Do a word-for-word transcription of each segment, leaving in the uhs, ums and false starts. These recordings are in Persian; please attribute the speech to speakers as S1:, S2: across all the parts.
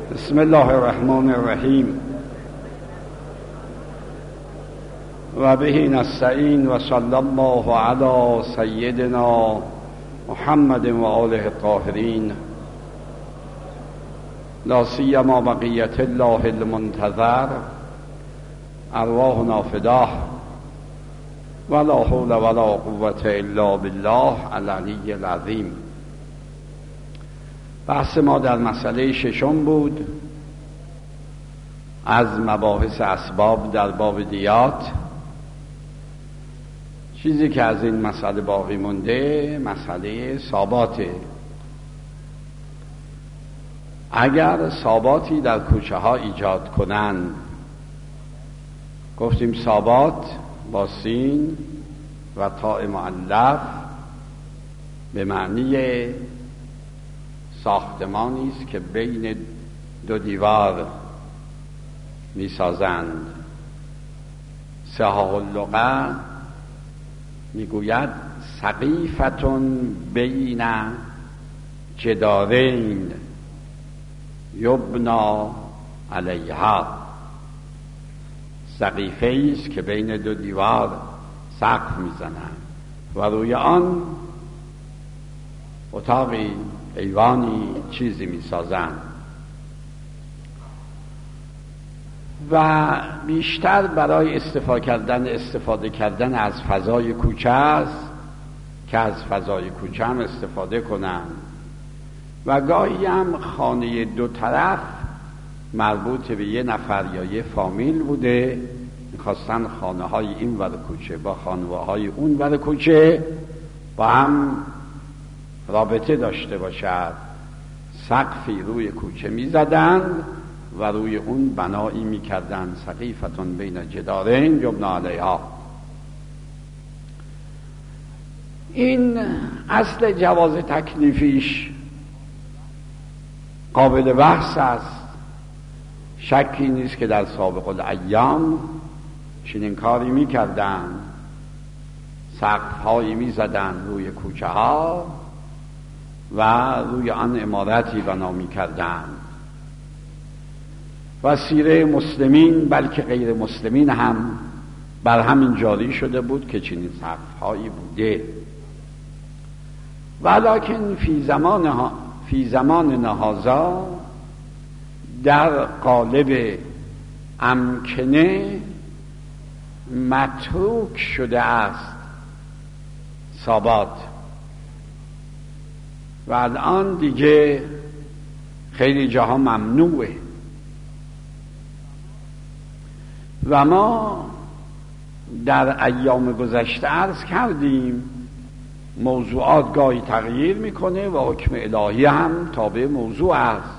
S1: بسم الله الرحمن الرحیم و به نستعین و صلی الله علی سیدنا محمد و آله الطاهرین لا سیما بقیت الله المنتظر ارواحنا فداه ولا حول ولا قوة الا بالله العلی العظیم. بحث ما در مسئله ششم بود از مباحث اسباب در باب دیات. چیزی که از این مسئله باقی مونده مسئله ثاباته. اگر ثاباتی در کوچه ها ایجاد کنند، گفتیم ثابات با سین و تاء مؤلف به معنی ساختمانی است که بین دو دیوار میسازند. صحاح اللغة میگوید سقیفتون بین جدارین یبنا علیها. سقیفه است که بین دو دیوار سقف میزنند و روی آن اتاقی، ایوانی، چیزی میسازند و بیشتر برای استفاده کردن استفاده کردن از فضای کوچه است که از فضای کوچه هم استفاده کنند و گاهی هم خانه دو طرف مربوط به یه نفر یا یه فامیل بوده، میخواستن خانه های این ور کوچه با خانه های اون ور کوچه با هم رابطه داشته باشد. سقفی روی کوچه میزدند و روی اون بنایی میکردند. سقیفتون بین جدارین یبنا علیها. این اصل جواز تکلیفیش قابل بحث است. شکی نیست که در سابق الایام چنین کاری میکردند. سقف هایی میزدند روی کوچه ها و روی آن عمارتی بنا می‌کردند و سیره مسلمین بلکه غیر مسلمین هم بر همین جاری شده بود که چنین سقف‌هایی بوده. ولکن فی زمان ها فی زمان نهازا در قالب امکنه متروک شده است ثابات و الان دیگه خیلی جاها ممنوعه و ما در ایام گذشته عرض کردیم موضوعات گاهی تغییر میکنه و حکم الهی هم تابع موضوع است.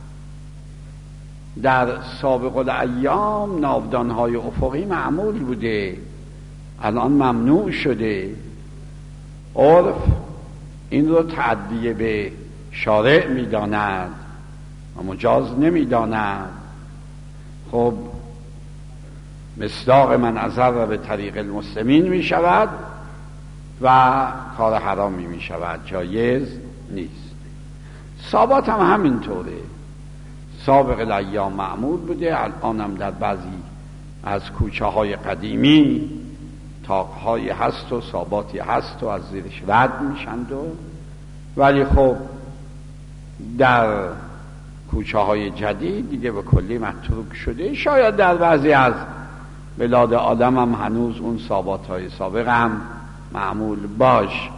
S1: در سابق الایام ناودانهای افقی معمول بوده، الان ممنوع شده. عرف این رو تعدیه به شارع میداند و مجاز نمیداند. خب مصداق من اضر به طریق المسلمین می شود و کار حرامی می شود، جایز نیست. ثابات هم همینطوره. سابق الایام معمول بوده، الان هم در بعضی از کوچه های قدیمی تاقهای هست و ثاباتی هست و از زیرش رد میشند و ولی خب در کوچه های جدید دیگه به کلی متروک شده. شاید در بعضی از بلاد عالم هم هنوز اون ثابات های سابق هم معمول باش،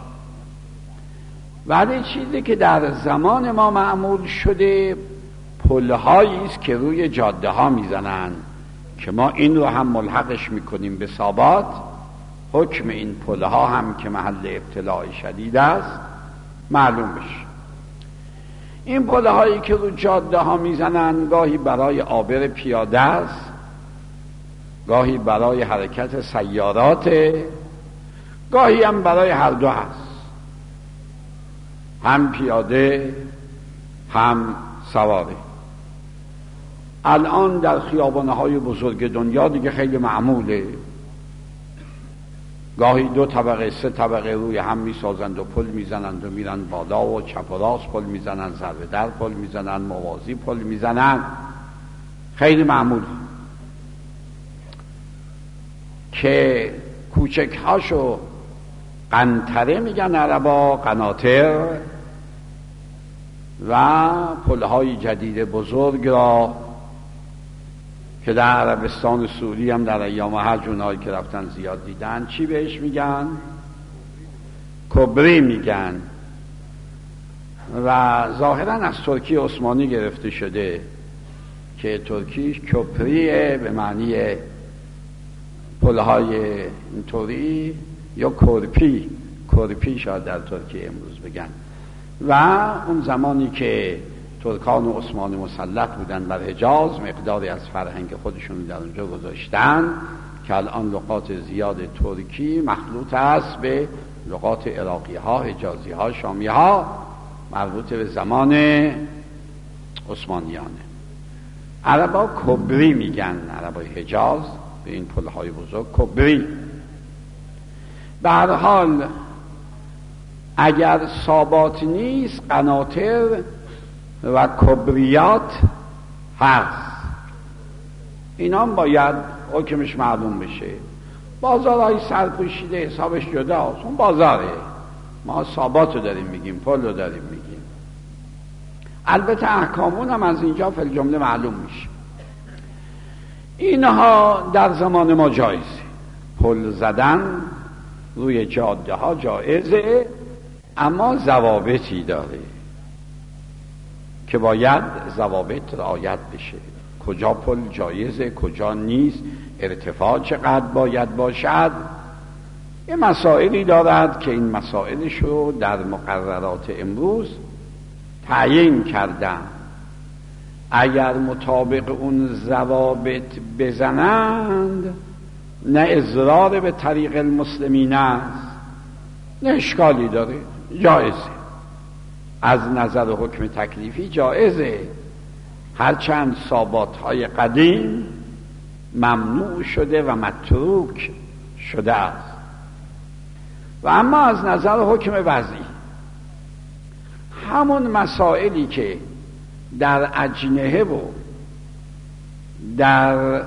S1: ولی چیزی که در زمان ما معمول شده پلهایی است که روی جاده ها میزنن که ما این رو هم ملحقش میکنیم به ثابات. حکم این پله ها هم که محل ابتلاع شدید است معلوم بشه. این پله هایی که رو جاده ها میزنن گاهی برای عابر پیاده است، گاهی برای حرکت سیارات، گاهی هم برای هر دو هست، هم پیاده هم سواره. الان در خیابانهای بزرگ دنیا دیگه خیلی معموله. گاهی دو طبقه سه طبقه روی هم میسازند و پل میزنند و میرن بالا و چپ و راست پل میزنند، ضربه در پل میزنند، موازی پل میزنند. خیلی معمول که کوچک هاشو قنطره میگن عربا، قناطر، و پلهای جدید بزرگ را که در عربستان سعودی هم در ایام حج اونایی که رفتن زیاد دیدن چی بهش میگن؟ کبری میگن و ظاهرا از ترکی عثمانی گرفته شده که ترکی کپریه به معنی پلهای اینطوری، یا کرپی، کرپی شاید در ترکیه امروز بگن. و اون زمانی که ترکان و عثمانی مسلط بودن بر حجاز، مقداری از فرهنگ خودشون در اونجا گذاشتن که الان لغات زیاد ترکی مخلوط است به لغات عراقی ها، حجازی ها، شامی ها، مربوط به زمان عثمانیانه. عربا کبری میگن، عربای حجاز به این پلهای بزرگ کبری. به هر حال اگر ثابات نیست، قناطر و کبریات هست. اینا هم باید حکمش معلوم بشه. بازارهای سرپوشیده حسابش جداست، اون بازاره. ما ثابات رو داریم میگیم، پل رو داریم میگیم. البته احکامون هم از اینجا فی الجمله معلوم میشه. اینها در زمان ما جایزه. پل زدن روی جاده ها جایزه، اما ضوابطی داره که باید ضوابط رعایت بشه. کجا پل جایزه، کجا نیست، ارتفاع چقدر باید باشد. یه مسائلی دارد که این مسائلش رو در مقررات امروز تعیین کردن. اگر مطابق اون ضوابط بزنند، نه اضرار به طریق المسلمین است، نه اشکالی داره، جایزه. از نظر حکم تکلیفی جایزه، هرچند ثابات‌های قدیم ممنوع شده و متروک شده است. و اما از نظر حکم وضعی، همون مسائلی که در اجنحه و در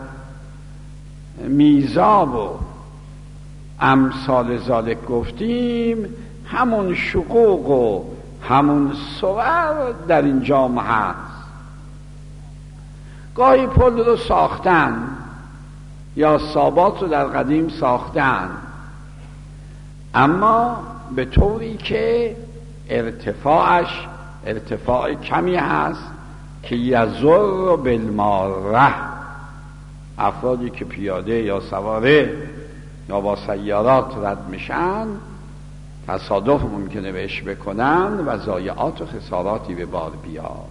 S1: میزاب و امثال ذالک گفتیم، همون شقوق و همون صور در اینجا هست. گاهی پل رو ساختن یا ثابات رو در قدیم ساختن، اما به طوری که ارتفاعش ارتفاع کمی هست که یزر بالماره، افرادی که پیاده یا سواره یا با سیارات رد میشن تصادف ممکنه بهش بکنن و ضایعات و خساراتی به بار بیاد.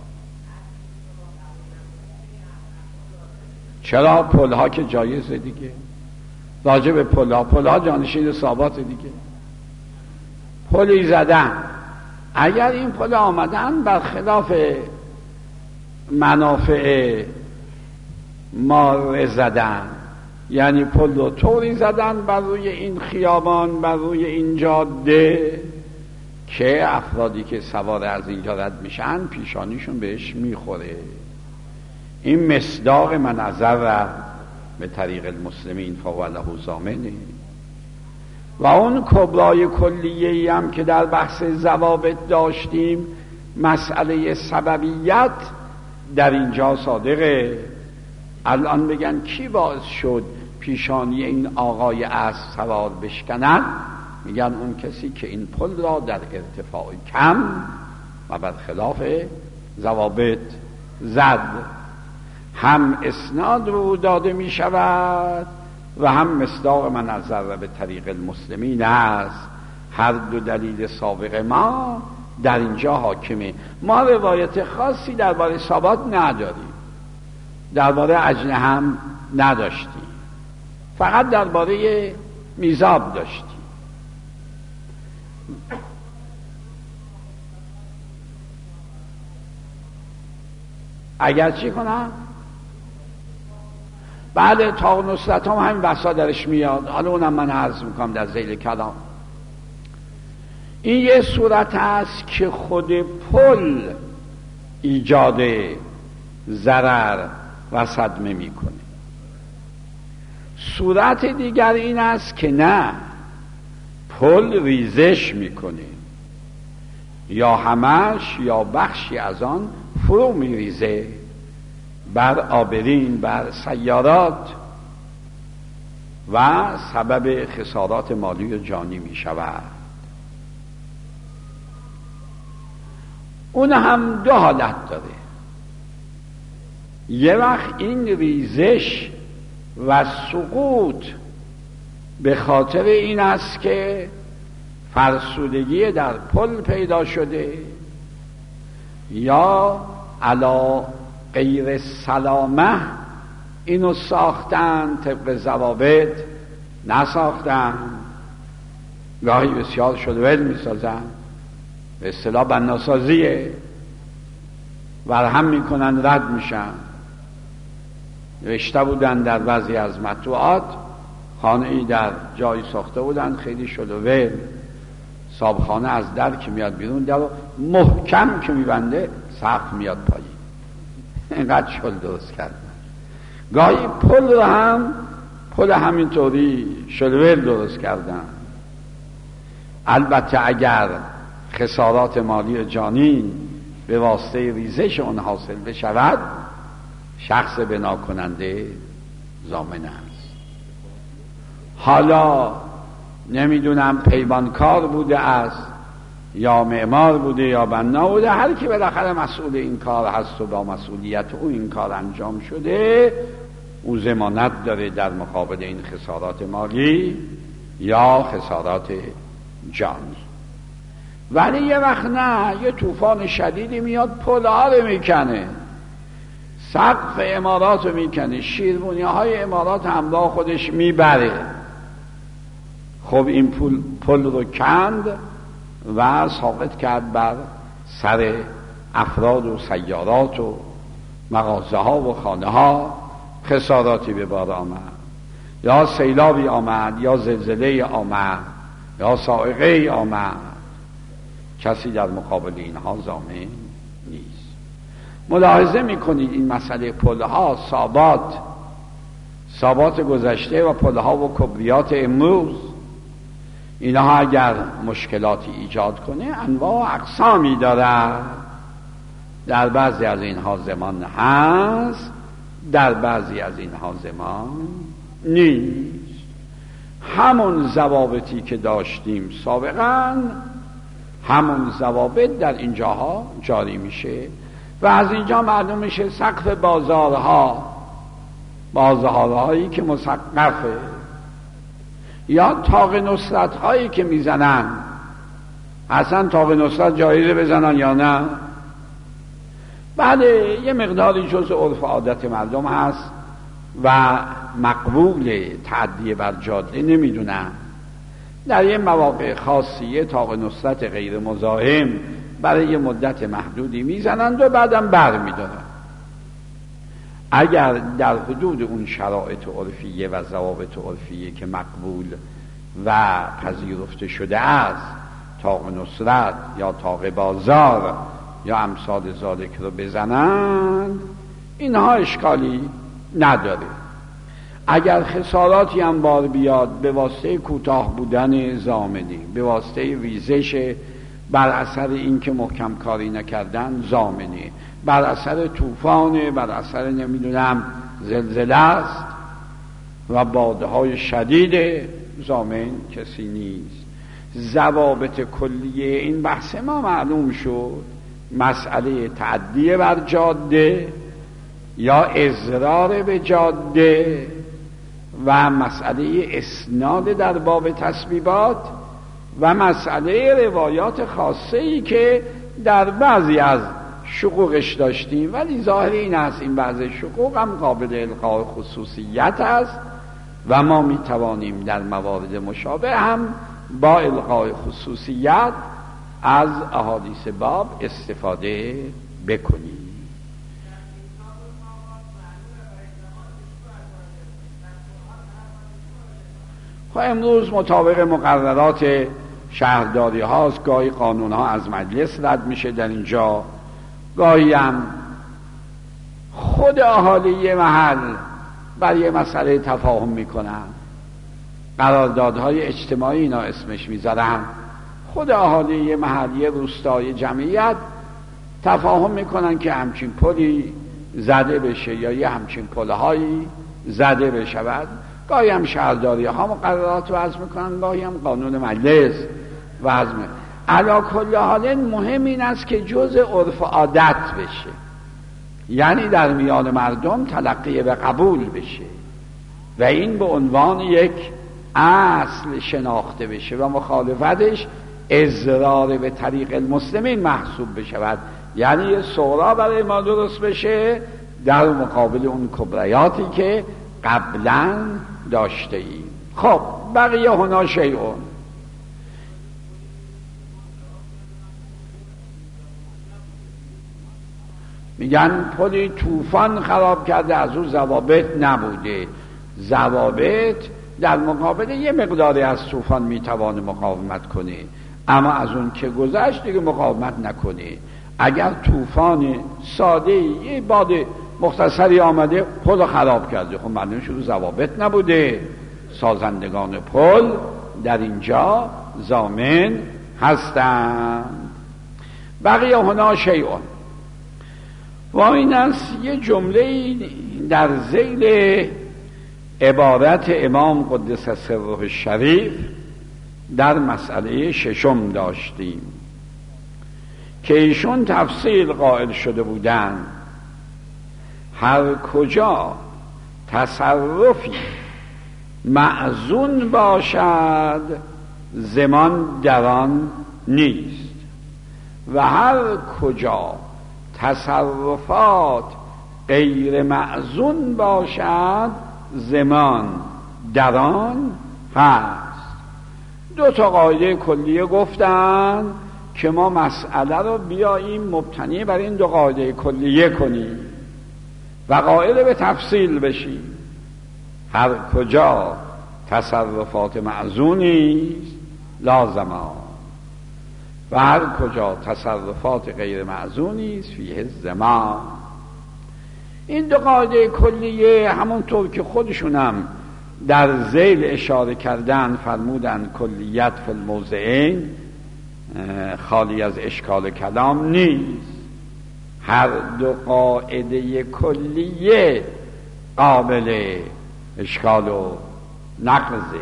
S1: چرا؟ پلها که جایزه دیگه. راجع به پلها، پلها جانشین ثابات دیگه. پلی زدن، اگر این پل آمدن برخلاف منافع مار زدن، یعنی پل رو طوری زدن بر روی این خیابان، بر روی این جاده که افرادی که سوار از اینجا رد میشن پیشانیشون بهش میخوره. این مصداق من نظر به طریق المسلمین فهو له ضامنه. و اون کبرای کلیه‌ای هم که در بحث ضوابط داشتیم، مسئله سببیت در اینجا صادقه. الان بگن کی باعث شد پیشانی این آقای اسب سوار بشکنن؟ میگن اون کسی که این پل را در ارتفاع کم و برخلاف ضوابط زد. هم اسناد رو داده می شود و هم مصداق من نظر به طریق المسلمین است. هر دو دلیل سابق ما در اینجا حاکمه. ما روایت خاصی درباره ثابات نداریم، درباره اجنه هم نداشتیم، فقط درباره میزاب داشتیم. اگر چی کنم؟ بعد طاق نصرت هم همین بحثا درش میاد، حالا اونم من عرض میکنم در ذیل کلام. این یه صورت است که خود پل ایجاد ضرر و صدمه میکنه. صورت دیگر این است که نه، پل ریزش میکنه، یا همش یا بخشی از آن فرو میریزه بر عابرین، بر سیارات و سبب خسارات مالی و جانی می شود. اون هم دو حالت داره. یه وقت این ریزش و سقوط به خاطر این است که فرسودگی در پل پیدا شده، یا علا غیر سلامه اینو ساختن، طبق ضوابط نساختن، گاهی بسیار شلول میسازن، به اصطلاح بناسازیه، ورهم میکنن، رد میشن. نوشته بودن در بعضی از مطبوعات، خانه ای در جایی ساخته بودن خیلی شلول، صابخانه از در که میاد بیرون در رو محکم که میبنده سقف میاد پایین، اینقدر شل درست کردن. گاهی پل رو هم پل همینطوری شلول درست کردن. البته اگر خسارات مالی و جانی به واسطه ریزش اون حاصل بشود، شخص بنا کننده ضامن است. حالا نمیدونم پیمانکار بوده است یا معمار بوده یا بنا بوده، هر کی بالاخره مسئول این کار هست و با مسئولیت او این کار انجام شده، او ضمانت داره در مقابل این خسارات مالی یا خسارات جانی. ولی یه وقت نه، یه طوفان شدیدی میاد پل‌ها رو میکنه، سقف عمارات رو میکنه، شیربونی های عمارات همراه خودش میبره. خب این پل, پل رو کند و ساقط کرد بر سر افراد و سیارات و مغازه ها و خانه ها، خساراتی به بار آمد، یا سیلابی آمد، یا زلزله آمد، یا صاعقه آمد. کسی در مقابل اینها ضامن نیست. ملاحظه میکنید این مسئله پلها، ثابات ثابات گذشته و پلها و کبریات امروز، اینها اگر مشکلاتی ایجاد کنه انواع و اقسامی داره. در بعضی از اینها ضمان هست، در بعضی از اینها ضمان نیست. همون ضوابطی که داشتیم سابقا، همون ضوابط در اینجاها جاری میشه و از اینجا معلوم میشه سقف بازارها، بازارهایی که مسقفه، یا طاق نصرت هایی که میزنن، اصلا طاق نصرت جایزه بزنن یا نه؟ بله، یه مقداری جز عرف عادت مردم هست و مقبول تعدیه بر جاده نمیدونن. در یه مواقع خاصیه طاق نصرت غیر مزاحم برای یه مدت محدودی میزنند و بعدم بر میدارن. اگر در حدود اون شرایط عرفیه و ضوابط عرفیه که مقبول و پذیرفته شده است، طاق نصرت یا طاق بازار یا امثال ذالک رو بزنند، اینها اشکالی نداره. اگر خساراتی هم بار بیاد به واسطه کوتاه بودن ضامنی، به واسطه ریزش بر اثر اینکه محکم کاری نکردن ضامنی، بر اثر طوفان، بر اثر نمیدونم زلزله است و بادهای شدید، ضامن کسی نیست. ضوابط کلیه این بحث ما معلوم شد. مسئله تعدیه بر جاده یا اضرار به جاده و مسئله اسناد در باب تسبیبات و مسئله روایات خاصه ای که در بعضی از شقوقش داشتیم، ولی ظاهر این است این بعضی شقوق هم قابل القاء خصوصیت است و ما می توانیم در موارد مشابه هم با القاء خصوصیت از احادیث باب استفاده بکنیم. خب امروز مطابق مقررات شهرداری هاست، گاهی قانون ها از مجلس رد میشه در اینجا، گاهی هم خود اهالی محل بر یه مسئله تفاهم میکنن، قراردادهای اجتماعی اینا اسمش میذارن. خود اهالی محلی روستای جمعیت تفاهم میکنن که همچین پلی زده بشه یا یه همچین پلهایی زده بشود. گاهی هم شهرداری ها مقررات وضع میکنن، گاهی هم قانون مجلس وضع میکنن. علی کل حال مهم این است که جز عرف عادت بشه، یعنی در میان مردم تلقی به قبول بشه و این به عنوان یک اصل شناخته بشه و مخالفتش اضرار به طریق المسلمین محسوب بشود، یعنی یه صغرا برای ما درست بشه در مقابل اون کبریاتی که قبلا داشته ایم. خب بقیه هنا شیئون. میگن پلی طوفان خراب کرده، از اون ضوابط نبوده. ضوابط در مقابل یه مقداری از طوفان میتوانه مقاومت کنه، اما از اون که گذشت دیگه مقاومت نکنه. اگر طوفان ساده یه باد مختصری آمده پل خراب کرده، خب معلومه شروع ضوابط نبوده. سازندگان پل در اینجا ضامن هستند. بقیه هنا شیئون. و این است یه جمله در ذیل عبارت امام قدس سره الشریف در مسئله ششم داشتیم که ایشون تفصیل قائل شده بودند هر کجا تصرفی معزون باشد زمان در آن نیست و هر کجا تصرفات غیر معزون باشد زمان در آن هست. دو تا قاعده کلیه گفتن که ما مسئله رو بیاییم مبتنی بر این دو قاعده کلیه کنیم و قائل به تفصیل بشیم. هر کجا تصرفات معزونی لازمان و هر کجا تصرفات غیر معزونی است فیه زمان. این دو قاعده کلیه همونطور که خودشونم در ذیل اشاره کردن فرمودن کلیت فی الموضعین خالی از اشکال کلام نیست. هر دو قاعده کلیه قابل اشکال و نقضه،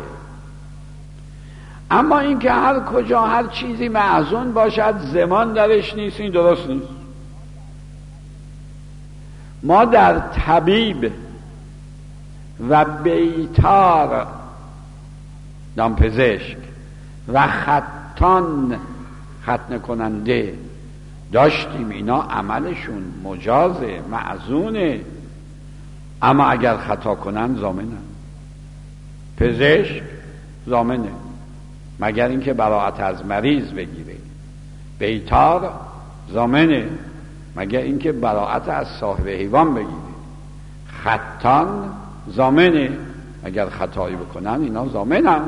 S1: اما اینکه هر کجا هر چیزی معزون باشد زمان درش نیست، این درست نیست. ما در طبیب و بیتار دامپزشک و خطان ختنه کننده داشتیم، اینا عملشون مجازه معزونه، اما اگر خطا کنن ضامنن. پزشک ضامنه مگر اینکه براءت از مریض بگیره، بیتار ضامنه مگر اینکه براءت از صاحب حیوان بگیره، خطان ضامنه اگر خطایی بکنن اینا ضامنن.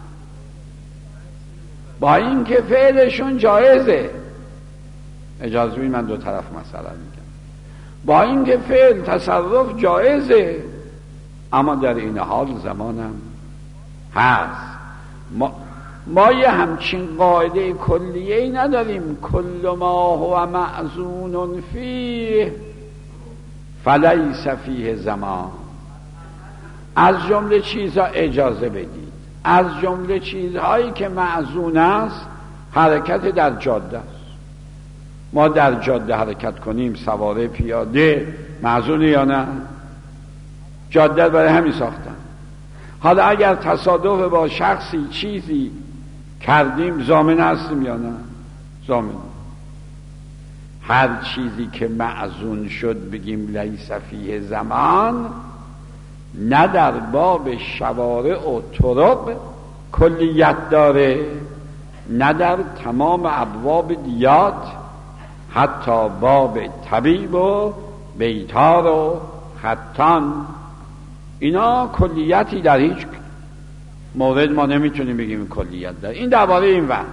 S1: با اینکه فعلشون جایزه، اجازه بدید من دو طرف مسئله میگم، با اینکه فعل تصرف جایزه اما در این حال زمانم هست. ما ما یه همچین قاعده کلیه ای نداریم کل ما هو معزون فیه فلیس فیه زمان. از جمله چیزها اجازه بدید، از جمله چیزهایی که معزون است حرکت در جاده است. ما در جاده حرکت کنیم، سواره پیاده معزونه یا نه؟ جاده برای همین ساختن. حالا اگر تصادف با شخصی چیزی کردیم ضامن هستیم یا نه؟ ضامن. هر چیزی که معزون شد بگیم لیس فیه زمان، نه در باب شوارع و طرق کلیت داره، نه در تمام ابواب دیات، حتی باب طبیب و بیتار و خطان اینا کلیتی در هیچ مورد ما نمیتونیم بگیم کلیت داره. این درباره این ور.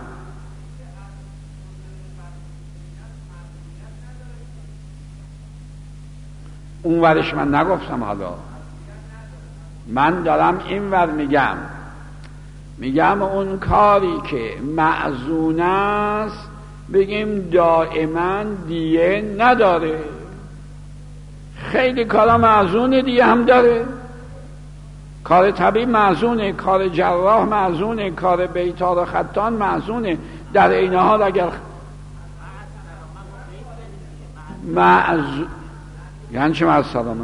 S1: اون ورش من نگفتم. حالا من دارم این ور میگم میگم اون کاری که معزون است بگیم دائما دیه نداره. خیلی کارا معزون دیه هم داره. کار طبیب معزونه، کار جراح معزونه، کار بیتار و خطان معزونه. در این حال اگر معزون یعنی چه معز سلامه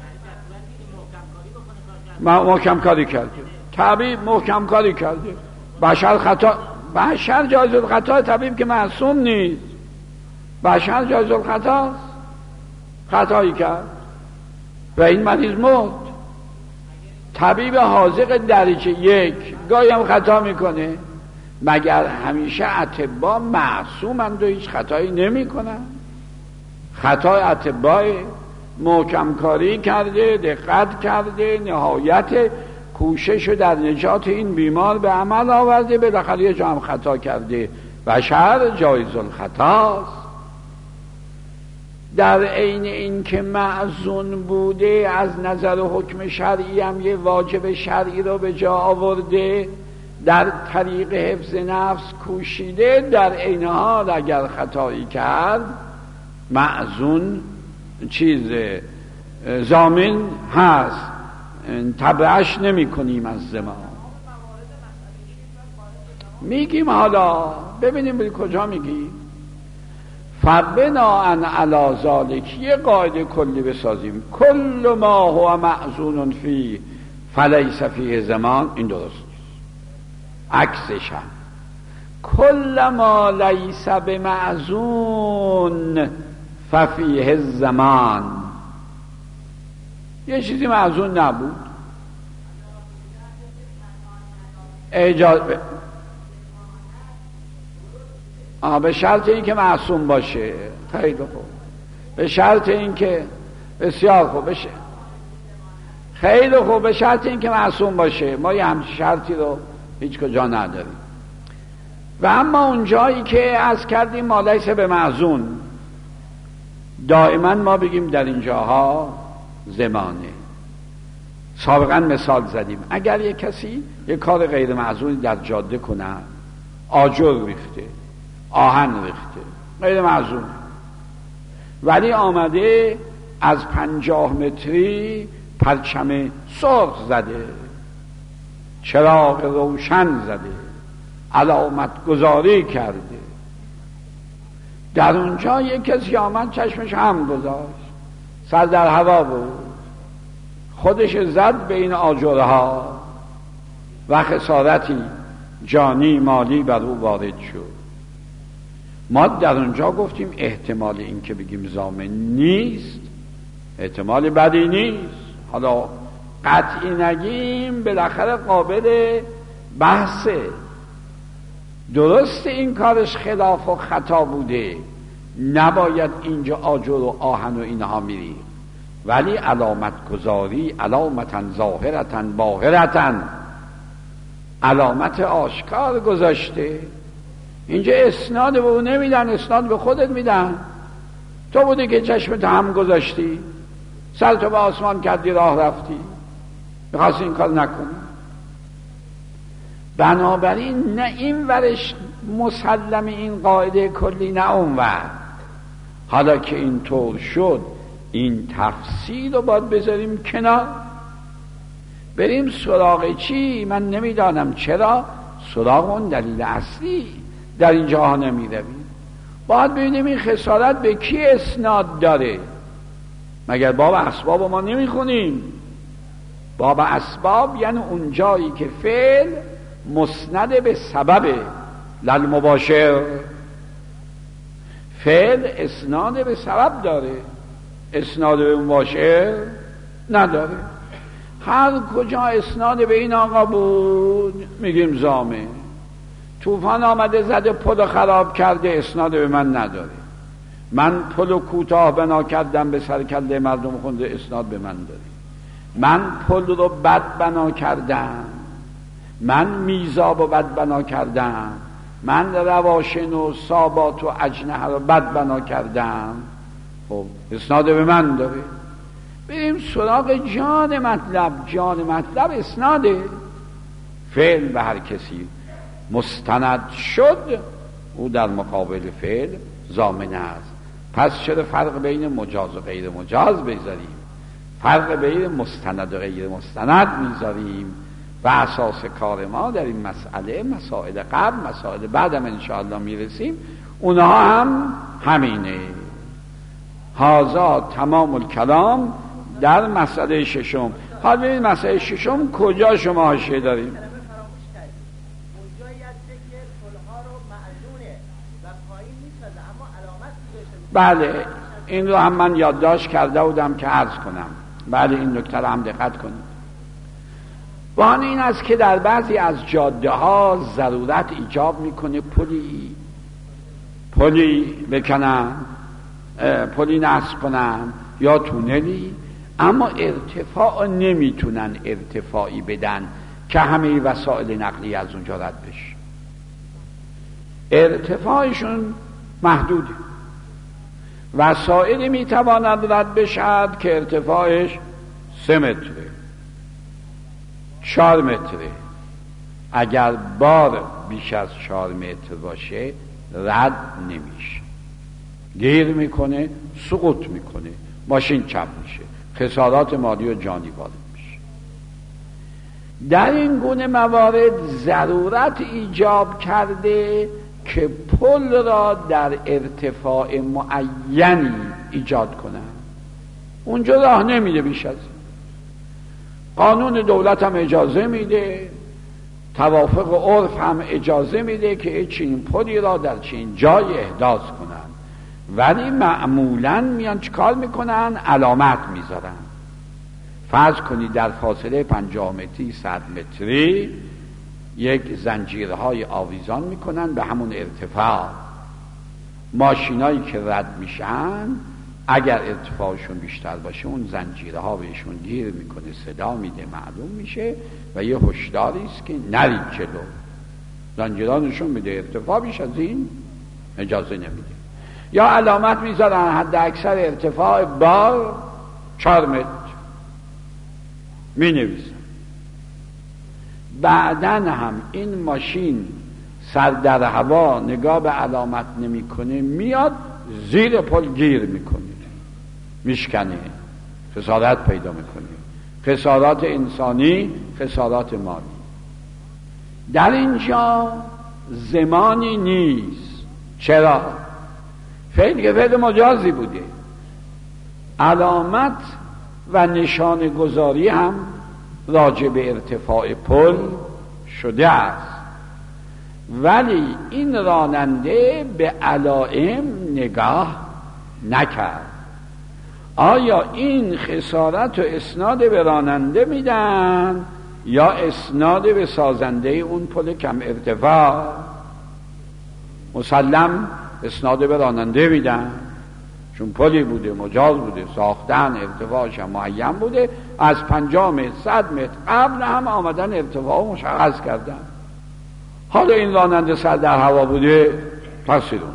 S1: محکم کاری کرده، طبیب محکم کاری کرده، بشر خطا، بشر جایز الخطا، طبیب که معصوم نیست، بشر جایز الخطا خطایی کرد و این مریض مرد. طبیب حاذق درجه یک گاهی هم خطا میکنه، مگر همیشه اطباء معصومند و هیچ خطایی نمیکنن؟ خطای اطباء محکم کاری کرده، دقت کرده، نهایت کوشش در نجات این بیمار به عمل آورده، بالاخره یه جا هم خطا کرده. بشر جایز الخطاست. در عین این که معزون بوده از نظر حکم شرعی هم یه واجب شرعی رو به جا آورده، در طریق حفظ نفس کوشیده، در عین حال اگر خطایی کرد معزون چیز ضامن هست، تبعش نمی کنیم از زمان. میگیم حالا ببینیم به کجا میگیم. فبناء علی ذلک یه قاعده کلی بسازیم، کل ما هو معزون فی فلیس فیه زمان. این درست نیست، عکسش هم کل ما لیس بمعزون ففیه الزمان. یه چیزی معزون نبود، اجازه آه به شرط این که معصوم باشه. خیلی خوب، به شرط این که بسیار خوب بشه، خیلی خوب، به شرط این که معصوم باشه. ما یه همچین شرطی رو هیچ کجا نداریم. و اما اون جایی که از کردیم ما لیس به معزون، دائما ما بگیم در این جاها زمانه. سابقا مثال زدیم، اگر یک کسی یک کار غیر معزونی در جاده کنه، آجر ریخته، آهن ریخته، غیر معزون، ولی آمده از پنجاه متری پرچم سرخ زده، چراغ روشن زده، علامت گذاری کرده، در اونجا یک کسی آمد چشمش هم گذاشت، سر در هوا بود، خودش زد به این آجرها و خسارتی جانی مالی بر او وارد شد. ما در اونجا گفتیم احتمال این که بگیم ضامن نیست، احتمال بدی نیست. حالا قطعی نگیم، بالاخره قابل بحثه. درست این کارش خلاف و خطا بوده، نباید اینجا آجر و آهن و اینها میری، ولی علامت گذاری، علامتن ظاهرتن باهرتن، علامت آشکار گذاشته. اینجا اسناد به او نمیدن، اسناد به خودت میدن. تو بودی که چشمت هم گذاشتی، سرتو به آسمان کردی، راه رفتی، میخواستی این کار نکنی. بنابراین نه این ورش مسلم این قاعده کلی، نه اون ور. حالا که این طور شد، این تفصیل رو باید بذاریم کنار، بریم سراغ چی؟ من نمیدانم چرا سراغ اون دلیل اصلی در این جاها نمیرویم. باید ببینیم این خسارت به کی اسناد داره. مگر باب اسباب ما نمیخونیم؟ باب اسباب یعنی اون جایی که فعل مسند به سبب للمباشر، فعل اسناد به سبب داره، اسناد به مباشر نداره. هر کجا اسناد به این آقا بود میگیم ضامن. طوفان آمده زده پل خراب کرده، اسناد به من نداره. من پل کوتاه بنا کردم به سر کله مردم خونده، اسناد به من داره. من پل رو بد بنا کردم، من میزاب و بد بنا کردم، من رواشن و سابات و اجنحه رو بد بنا کردم. خب اسناد به من داره. بریم سراغ جان مطلب. جان مطلب اسناده. فعل به هر کسی مستند شد، او در مقابل فعل ضامن است. پس چرا فرق بین مجاز و غیر مجاز بذاریم؟ فرق بین مستند و غیر مستند میذاریم و اساس کار ما در این مسئله، مسائل قبل مسائل بعدم انشاءالله میرسیم، اونها هم همینه. هذا تمام الکلام در مسئله ششم. حالا ببین مسئله ششم کجا شما حاشیه داریم؟ بله این رو هم من یادداشت کرده بودم که عرض کنم. بله این نکته رو هم دقت کنید. وان این است که در بعضی از جاده ها ضرورت ایجاب میکنه پلی پلی بکنن، پلی نصب کنن یا تونلی، اما ارتفاع نمیتونن ارتفاعی بدن که همه وسایل نقلی از اونجا رد بشه. ارتفاعشون محدوده. وسایلی میتواند رد بشد که ارتفاعش سه متره، چهار متره. اگر بار بیش از چهار متر باشه رد نمیشه، گیر میکنه، سقوط میکنه، ماشین چپ میشه، خسارات مالی و جانی وارد میشه. در این گونه موارد ضرورت ایجاب کرده که پل را در ارتفاع معینی ایجاد کنن. اونجا راه نمیده بیش از. قانون دولت هم اجازه میده، توافق عرف هم اجازه میده که چنین پلی را در چنین جای احداث کنن، ولی معمولاً میان چیکار میکنن؟ علامت میذارن. فرض کنید در فاصله پنجاه متری، صد متری یک زنجیرهای آویزان میکنن به همون ارتفاع. ماشینایی که رد میشن اگر ارتفاعشون بیشتر باشه اون زنجیرها بهشون گیر میکنه، صدا میده، معلوم میشه و یه هشداری است که نرید جلو. زنجیرها نشون میده ارتفاع بیش از این اجازه نمیده. یا علامت میذارن حد اکثر ارتفاع بار چهار متر مینویسن. بعدن هم این ماشین سر در هوا نگاه به علامت نمیکنه، میاد زیر پل گیر میکنه، میشکنه، خسارت پیدا میکنه، خسارات انسانی، خسارات مالی. در اینجا زمانی نیست. چرا؟ فعل که فعل مجازی بوده. علامت و نشان گذاری هم راجع به ارتفاع پل شده است، ولی این راننده به علائم نگاه نکرد. آیا این خسارت و اسناد به راننده میدن یا اسناد به سازنده اون پل کم ارتفاع؟ مسلم اسناد به راننده میدن، چون پلی بوده، مجاز بوده، ساختن ارتفاعش هم معین بوده، از پنجاه متر، صد متر قبل هم آمدن ارتفاع مشخص کردن. حالا این راننده سر در هوا بوده، پسیدون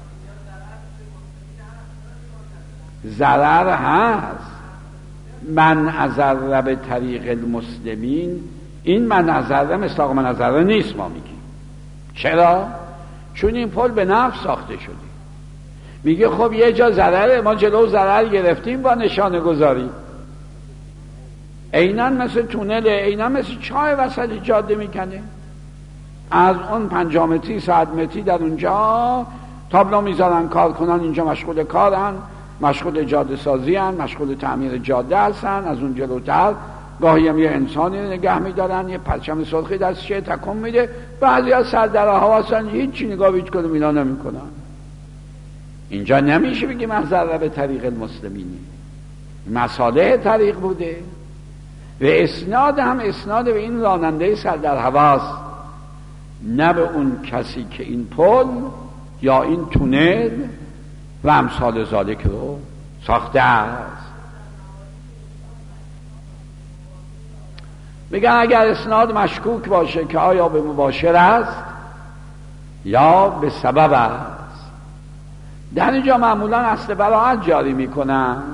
S1: ضرر هست. من ضرر به طریق المسلمین، این من ضرر مثل آقا من ضرر نیست. ما میگیم چرا؟ چون این پل به نفع ساخته شده. میگه خب یه جا ضرره، ما جلو ضرر گرفتیم با نشانه گذاری. عیناً مثل تونل، عیناً مثل چای وسط جاده میکنه. از اون پنجاه متری، صد متری در اونجا تابلو میذارن کار کنن، اینجا مشغول کارن، مشغول جاده سازی هن، مشغول تعمیر جاده هستن. از اون جلوتر گاهی هم یه انسانی نگه میدارن، یه پرچم سرخی دستشه تکون میده. بعضی از سر در هوا هستن هیچی نگاه هیچ کدوم اینا نمیکنن. اینجا نمیشه بگی محضر به طریق المسلمینی، مصالح طریق بوده و اسناد هم اسناد به این راننده سر در هواست، نه به اون کسی که این پل یا این تونل و امثال ذالک رو ساخته است. میگن اگر اسناد مشکوک باشه که آیا به مباشر است یا به سبب است، در اینجا معمولا اصل براعت جاری میکنن.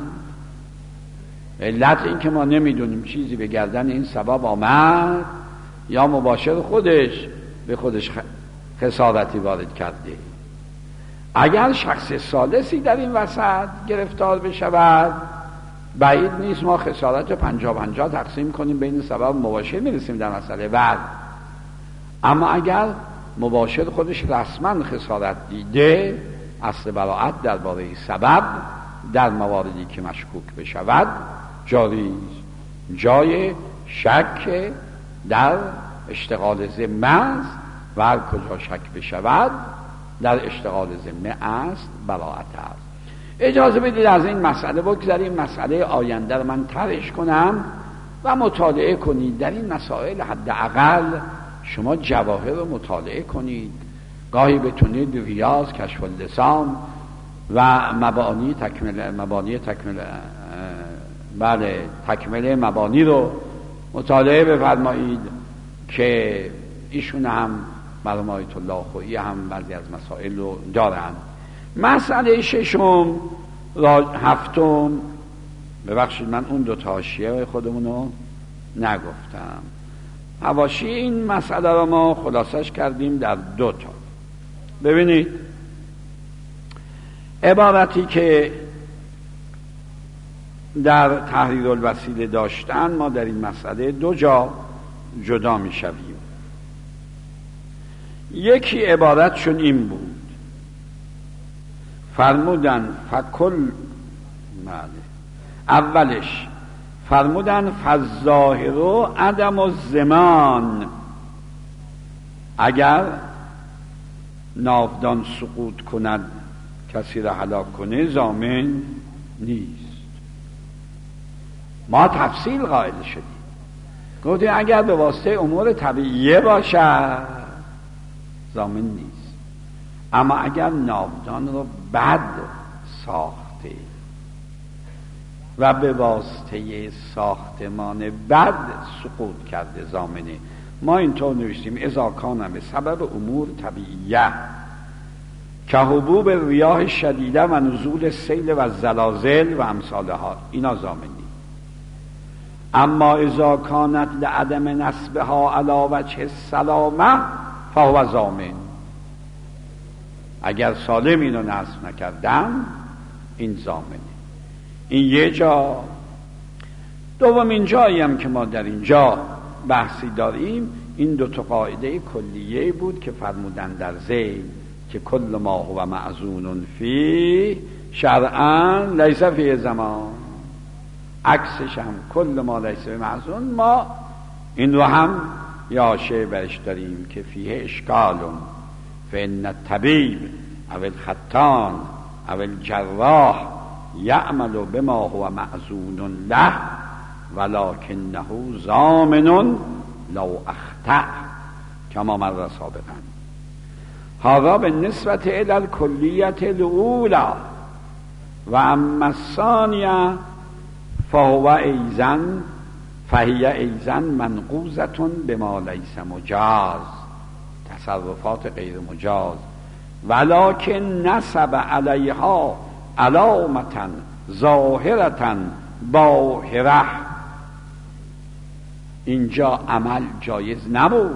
S1: علت این که ما نمیدونیم چیزی به گردن این سبب آمد یا مباشر خودش به خودش خسارتی وارد کرده. اگر شخص ثالثی در این وسط گرفتار بشود، بعید نیست ما خسارت پنجاه پنجاه تقسیم کنیم بین سبب و مباشر، میرسیم در مسئله بعد. اما اگر مباشر خودش رسما خسارت دیده، اصل براعت درباره سبب در مواردی که مشکوک بشود جاری است. جای شک در اشتغال ذمه است و هر کجا شک بشود در اشتغال ذمه است، براعت است. اجازه بدید از این مسئله بگذاریم، مسئله آینده رو من طرحش کنم و مطالعه کنید. در این مسائل حداقل شما جواهر رو مطالعه کنید، گاهی بتونید ریاض، کشف اللسان و مبانی تکمله مبانی تکمله بله تکمله مبانی رو مطالعه بفرمایید که ایشون هم مرحوم آیت الله خویی هم بعضی از مسائل رو دارن. مسئله ششم را هفتم، ببخشید من اون دو تا حاشیه خودمون رو نگفتم. حواشی این مسئله را ما خلاصش کردیم در دو تا. ببینید عبارتی که در تحریر الوسیله داشتن، ما در این مسئله دو جا جدا می شویم. یکی عبارتشون این بود، فرمودن فکل معنی اولش فرمودن فالظاهر و عدم الزمان، اگر ناودان سقوط کند کسی را هلاک کنه ضامن نیست. ما تفصیل قائل شدیم، گفتیم اگر به واسطه امور طبیعیه باشد ضامن نیست، اما اگر ناودان رو بد ساخته و به واسطه ساختمان بد سقوط کرده ضامنه. ما اینطور نوشتیم اذا کان به سبب امور طبیعیه که حبوب ریاح شدیده و نزول سیل و زلازل و امثالها، اینا ضامنی. اما اذا کانت لعدم نسبها علی وجه السلامه فهو ضامن، اگر سالم اینو نصب نکردم این ضامنه. این یه جا. دومین جایی هم که ما در اینجا بحثی داریم این دو تا قاعده کلیه بود که فرمودن در ذیل که کل ما هو معزون فی شرعا لیس فی زمان، عکسش هم کل ما لیس فی معزون. ما این رو هم یا شی برش داریم که فیه اشکالون فان الطبیب او الختان او الجراح یعمل بما هو معزون له ولکنه ضامن لو اخطأ کما مر سابقا. هذا بالنسبة الى الكلیة الاولى و اما الثانیه فهو ایضا فهی ایضا منقوضة بما لیس مجاز، تصرفات غیر مجاز، ولكن نسب علیها علامة ظاهرة باهرة. اینجا عمل جایز نبود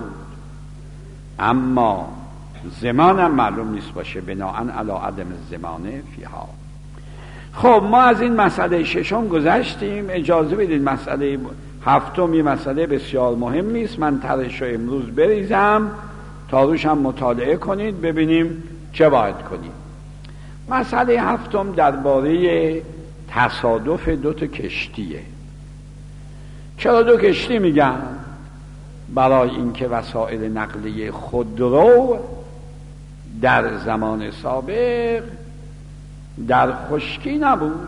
S1: اما زمانم معلوم نیست باشه، بناءً علی عدم الزمانه فیها. خب ما از این مسئله ششم گذشتیم. اجازه بدید مسئله هفتم یه مسئله بسیار مهمی است، من طرحش رو امروز بریزم تا روش هم مطالعه کنید ببینیم چه باید کنیم. مسئله هفتم درباره تصادف دو تا کشتیه. چرا دو کشتی میگن؟ برای اینکه وسایل نقلیه خودرو در زمان سابق در خشکی نبود،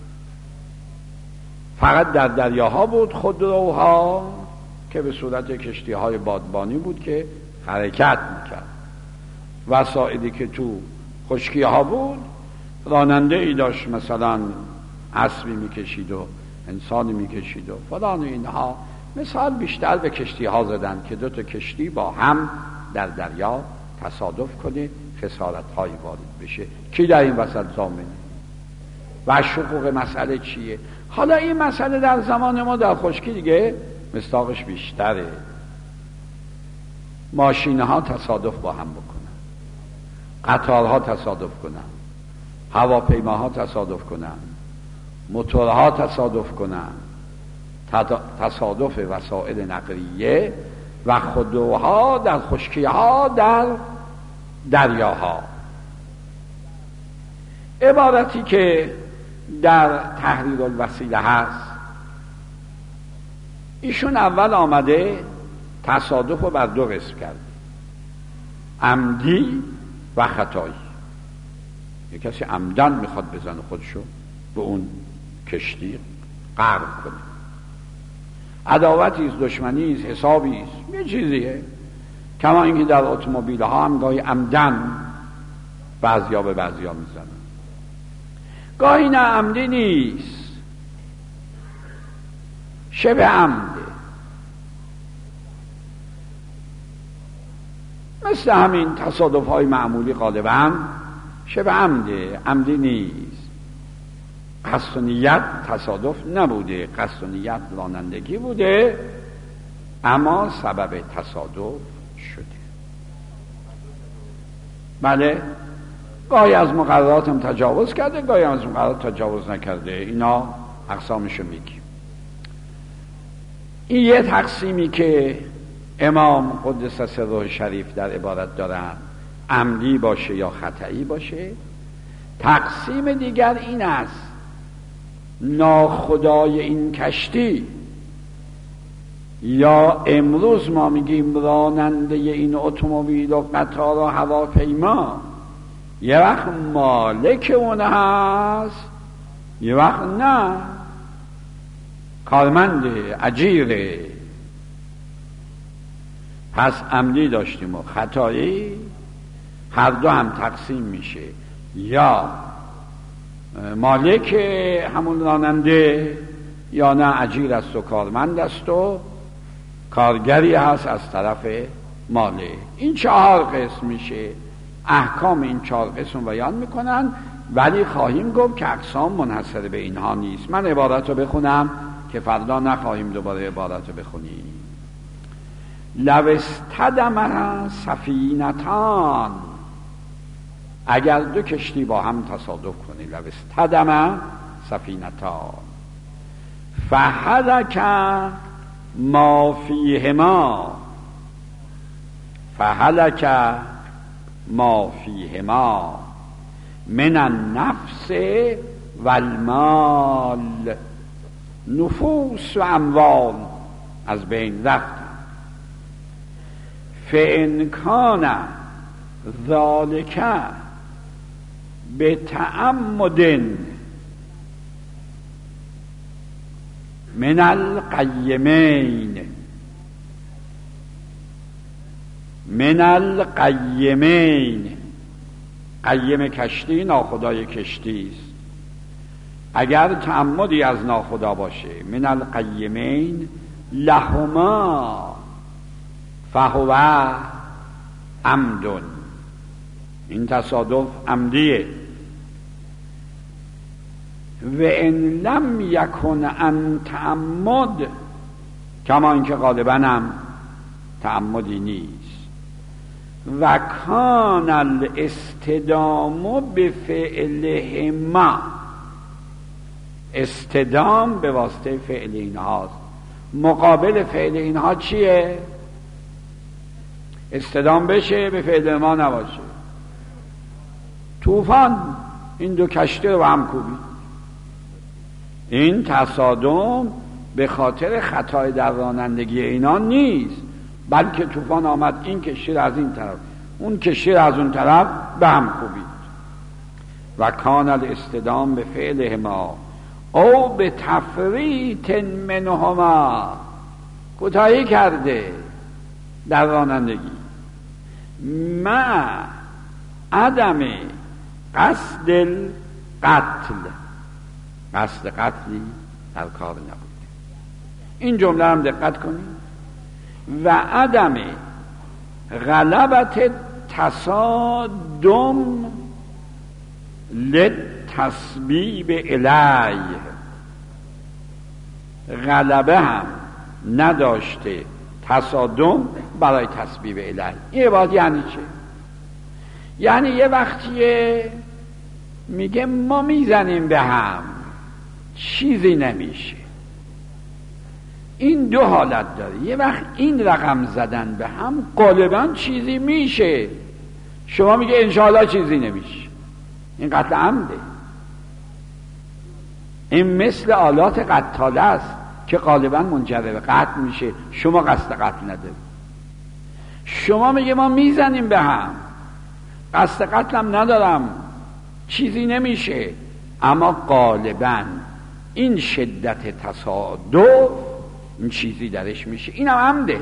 S1: فقط در دریاها بود خودروها که به صورت کشتی های بادبانی بود که حرکت میکرد. وسایلی که تو خشکی ها بود راننده ای داشت، مثلا اسبی میکشید و انسانی میکشید و فلان اینها، مثال بیشتر به کشتی ها زدن که دو تا کشتی با هم در دریا تصادف کنه، خسارت هایی وارد بشه. کی در این وسط ضامنه؟ و شقوق مسئله چیه؟ حالا این مسئله در زمان ما در خشکی دیگه مصداقش بیشتره. ماشین ها تصادف با هم بکنن، قطارها تصادف کنن، هواپیماها تصادف کنن، موتورها تصادف کنن، تصادف وسایل نقلیه و خودروها در خشکی ها در دریاها. عبارتی که در تحریر الوسیله هست، ایشون اول آمده تصادف رو بر دو قسم کرد، عمدی و خطایی. یک کسی عمدن میخواد بزنه خودشو به اون کشتی غرق کنه، عداوتی است، دشمنی است، حسابی است، یه چیزیه. کما اینکه در اتومبیل ها هم گاهی عمدن بعضیا به بعضیا میزنن، گاهی نه عمدی نیست، شبه عمده. مثل همین تصادف های معمولی غالبا شبه عمده، عمدی نیست. قصد و نیت تصادف نبوده، قصد و نیت رانندگی بوده، اما سبب تصادف شده. بله، گاهی از مقررات هم تجاوز کرده، گاهی از مقررات تجاوز نکرده. اینا اقسامشو میگیم. این یه تقسیمی که امام قدس سره شریف در عبارت دارن، عمدی باشه یا خطایی باشه. تقسیم دیگر این است، ناخدای این کشتی یا امروز ما میگیم راننده این اتومبیل و قطار و هواپیما، یه وقت مالک اون هست، یه وقت نه، کارمنده، اجیره. پس عمدی داشتیم و خطایی، هر دو هم تقسیم میشه، یا مالک همون راننده یا نه اجیر است و کارمند است و کارگری هست از طرف مالک. این چهار قسم میشه. احکام این چهار قسم بیان میکنن، ولی خواهیم گفت که اقسام منحصر به اینها نیست. من عبارت رو بخونم که فردا نخواهیم دوباره عبارت رو بخونیم. لو استدم سفینتان، اگر دو کشتی با هم تصادف کنی، لو استدم سفینتان فهلک ما فیهما، فهلک ما فیهما من النفس والمال، نفوس و اموال از بین رفتن. فإن کان ذلک بتعمد من القیمین، من القیمین، قیم کشتی ناخدای کشتی است. اگر تعمدی از ناخدا باشه، من القیمین لهما فهو عمد، این تصادف عمدیه. و ان لم یکن ان تعمد، کما اینکه غالبا هم تعمدی نیست. و کان الاستدام بفعلهما، استدام به واسطه فعل اینهاست. مقابل فعل اینها چیه؟ استدام بشه به فعل ما نباشه. طوفان این دو کشتی رو هم کوبید. این تصادم به خاطر خطای در رانندگی اینا نیست، بلکه طوفان آمد این کشتی رو از این طرف، اون کشتی رو از اون طرف به هم کوبید. و کان الاستدام به فعلهما او به تفریط منهما، کوتاهی کرده در رانندگی، ما عدم قصد القتل، قصد قتلی در کار نبود. این جمله هم دقت کنید. و عدم غلبت تصادم للتسبیب الیه، غلبه هم نداشته تصادم برای تسبیب الیه. این عبارت یعنی چه؟ یعنی یه وقتیه میگه ما میزنیم به هم چیزی نمیشه. این دو حالت داره. یه وقت این رقم زدن به هم غالبا چیزی میشه، شما میگه انشاءالله چیزی نمیشه، این قتل عمده. این مثل آلات قتاله است که غالبا منجر به قتل میشه، شما قصد قتل نداری. شما میگه ما میزنیم به هم، قصد قتلم ندارم، چیزی نمیشه، اما غالبا این شدت تصادف این چیزی درش میشه، این هم عمده.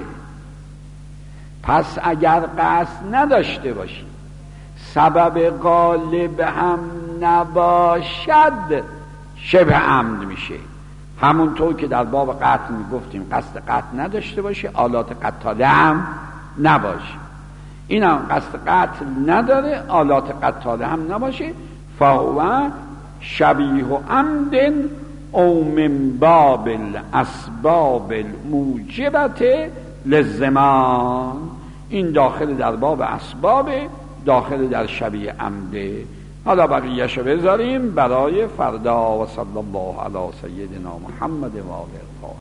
S1: پس اگر قصد نداشته باشی، سبب غالب هم نباشد، شبه عمد میشه. همونطور که در باب قتل میگفتیم قصد قتل نداشته باشه، آلات قتاله هم نباشه. این هم قصد قتل نداره، آلات قتاله هم نباشه، فهو شبیه عمد او من باب الاسباب الموجبت للزمان. این داخل در باب اسباب، داخل در شبیه عمده. حالا بقیه‌شو بذاریم برای فردا. و صلی الله علی سیدنا محمد و آله.